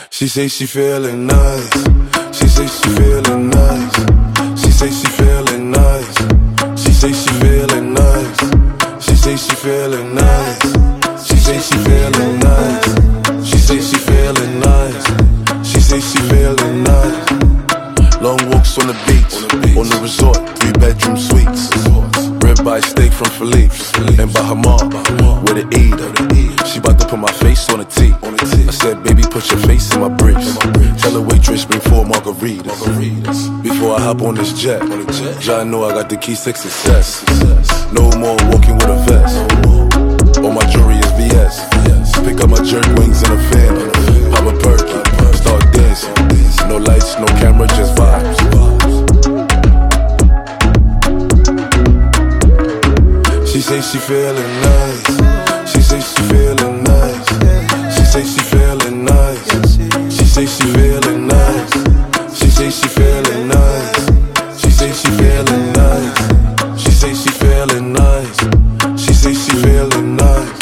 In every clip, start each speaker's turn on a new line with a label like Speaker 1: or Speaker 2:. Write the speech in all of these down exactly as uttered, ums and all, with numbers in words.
Speaker 1: She say she feeling nice. She say she feeling nice. She say she feeling nice. She say she feeling nice. She say she feeling nice. She say she feeling nice. She say she feeling nice. She say she feeling nice. Long walks on the beach, on the resort, three bedroom suites. Ribeye steak from Philippe's and Bahamar, where to eat. She bout to put my face on a tee. I said, baby, put your face in my briefs. Tell the waitress bring four margaritas. Before I hop on this jet, y'all know I got the keys to success. No more walking with a vest. All my jewelry is V S. Pick up my jerk wings in a fan. Pop a perky, start dancing. No lights, no camera, just vibes. She say she feeling nice. She say she feeling nice. She say she feeling nice. She say she feeling nice. She say she feeling nice. She say she feeling nice. She say she feeling nice. She say she feeling nice.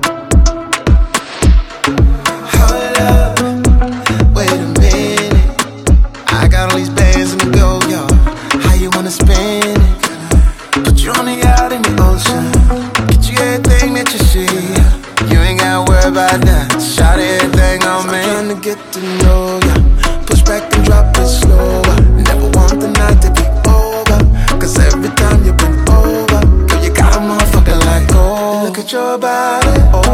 Speaker 2: Hold up, wait a minute. I got all these bands in the go, yo. How you wanna spend it? Put you on the yacht in the ocean. Get you everything that you see. You ain't gotta worry about that. Shout everything on me. I'm trying to get to know ya. Push back and drop it slower. Never want the night to be over. Cause every time you been over, girl, you got a motherfucker like gold. Look at your body, oh